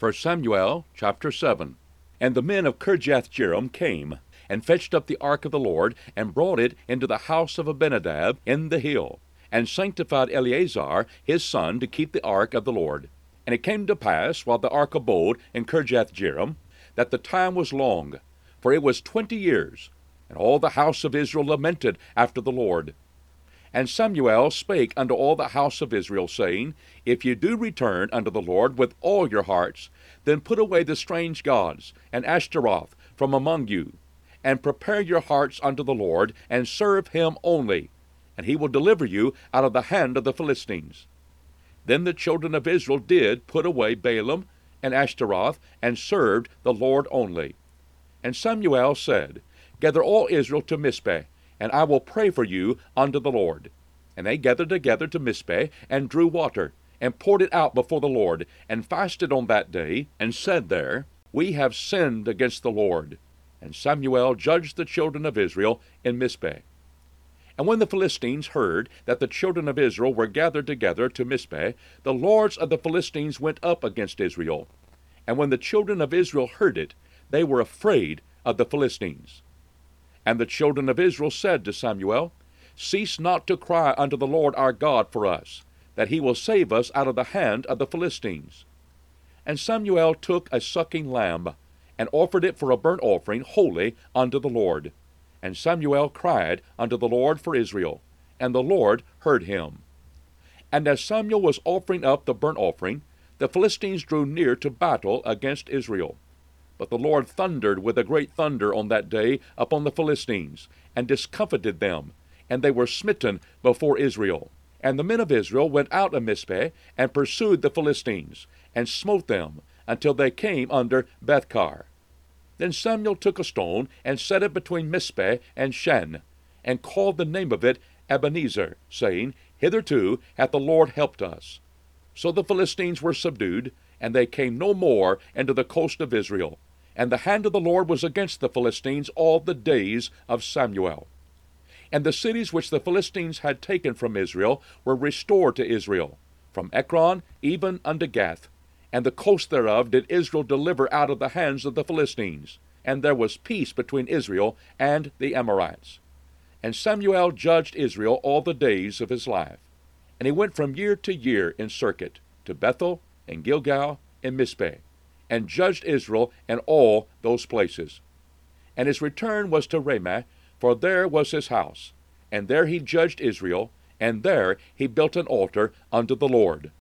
1 Samuel chapter 7. And the men of Kirjathjearim came, and fetched up the ark of the Lord, and brought it into the house of Abinadab in the hill, and sanctified Eleazar his son to keep the ark of the Lord. And it came to pass, while the ark abode in Kirjathjearim, that the time was long, for it was 20 years, and all the house of Israel lamented after the Lord. And Samuel spake unto all the house of Israel, saying, If ye do return unto the Lord with all your hearts, then put away the strange gods, and Ashtaroth from among you, and prepare your hearts unto the Lord, and serve him only, and he will deliver you out of the hand of the Philistines. Then the children of Israel did put away Baalim and Ashtaroth, and served the Lord only. And Samuel said, Gather all Israel to Mizpeh, and I will pray for you unto the Lord. And they gathered together to Mizpeh, and drew water, and poured it out before the Lord, and fasted on that day, and said there, We have sinned against the Lord. And Samuel judged the children of Israel in Mizpeh. And when the Philistines heard that the children of Israel were gathered together to Mizpeh, the lords of the Philistines went up against Israel. And when the children of Israel heard it, they were afraid of the Philistines. And the children of Israel said to Samuel, Cease not to cry unto the Lord our God for us, that he will save us out of the hand of the Philistines. And Samuel took a sucking lamb, and offered it for a burnt offering holy unto the Lord. And Samuel cried unto the Lord for Israel, and the Lord heard him. And as Samuel was offering up the burnt offering, the Philistines drew near to battle against Israel. But the Lord thundered with a great thunder on that day upon the Philistines, and discomfited them, and they were smitten before Israel. And the men of Israel went out of Mizpeh, and pursued the Philistines, and smote them, until they came under Bethkar. Then Samuel took a stone, and set it between Mizpeh and Shen, and called the name of it Ebenezer, saying, Hitherto hath the Lord helped us. So the Philistines were subdued, and they came no more into the coast of Israel. And the hand of the Lord was against the Philistines all the days of Samuel. And the cities which the Philistines had taken from Israel were restored to Israel, from Ekron even unto Gath. And the coast thereof did Israel deliver out of the hands of the Philistines. And there was peace between Israel and the Amorites. And Samuel judged Israel all the days of his life. And he went from year to year in circuit, to Bethel, and Gilgal, and Mizpeh, and judged Israel in all those places. And his return was to Ramah, for there was his house. And there he judged Israel, and there he built an altar unto the Lord.